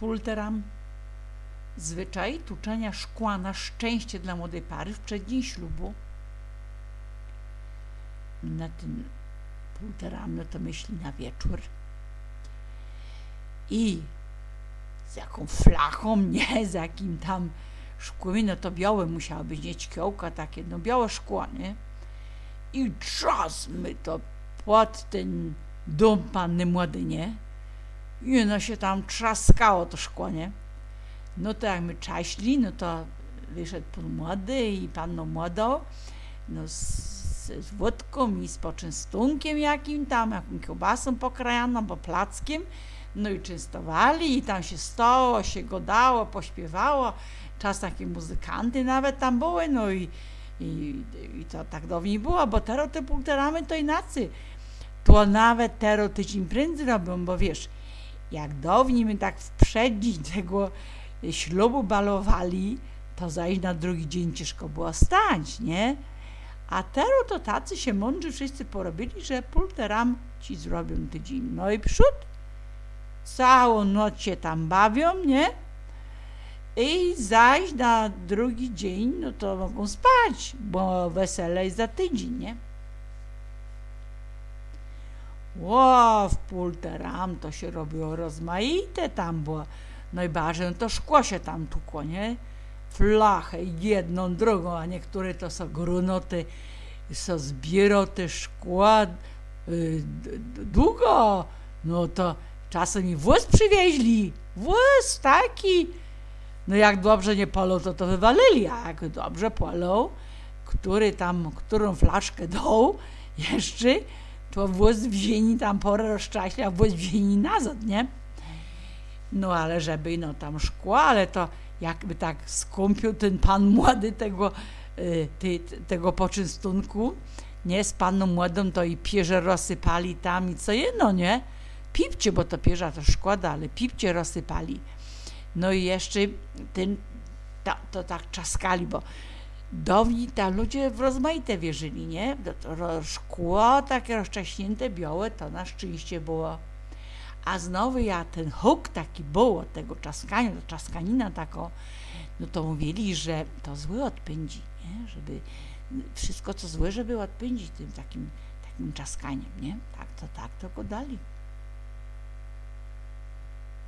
pulteram zwyczaj tuczenia szkła na szczęście dla młodej pary w przeddzień ślubu. Na ten pulteram, no to myśli na wieczór. I z jaką flachą, nie, z jakim tam szkłem, no to białe musiało być, nie ćkiołka takie, no białe szkło, nie? I trzasmy to pod ten dom panny młody, nie? I ono się tam trzaskało to szkło, nie? No to jak my czaśli, no to wyszedł pan młody i panną młodą, no z wódką i z poczęstunkiem jakim tam, jaką kiełbasą pokrajaną, bo plackiem, no i częstowali i tam się stało, się godało, pośpiewało, czas takie muzykanty nawet tam były, no i to tak dawniej było, bo teraz te pulteramy to inacy. To nawet teraz tydzień prędzej robią, bo wiesz, jak dawniej my tak w przeddzień tego ślubu balowali, to zajść na drugi dzień ciężko było stać, nie? A teraz to tacy się mądrzy wszyscy porobili, że pulteram ci zrobią tydzień. No i przód, całą noc się tam bawią, nie? I zajść na drugi dzień, no to mogą spać, bo wesele jest za tydzień, nie? W pulteram to się robiło rozmaite tam, bo najbardziej to szkło się tam tukło, nie? Flachę jedną, drugą, a niektóre to są grunoty, są zbieroty szkła długo, no to czasem i wóz przywieźli, wóz taki, no jak dobrze nie polą, to wywalili, a jak dobrze polą, którą flaszkę dał jeszcze, to wóz wzięli tam porę rozczaśli, a wóz wzięli nazad, nie? No ale żeby, no tam szkło, ale to jakby tak skąpił ten pan młody tego poczęstunku, nie, z panną młodą to i pierze rozsypali tam i co jedno, nie? Pipcie, bo to pierza to szkoda, ale pipcie rozsypali. No i jeszcze to tak czaskali, bo dawniej tam ludzie w rozmaite wierzyli, nie? To szkło takie rozczaśnięte, białe, to na szczęście było. A znowu ten huk taki było tego czaskania, to czaskanina taką, no to mówili, że to złe odpędzi, nie? Żeby wszystko co złe, żeby odpędzić tym takim czaskaniem, nie? Tak to go dali.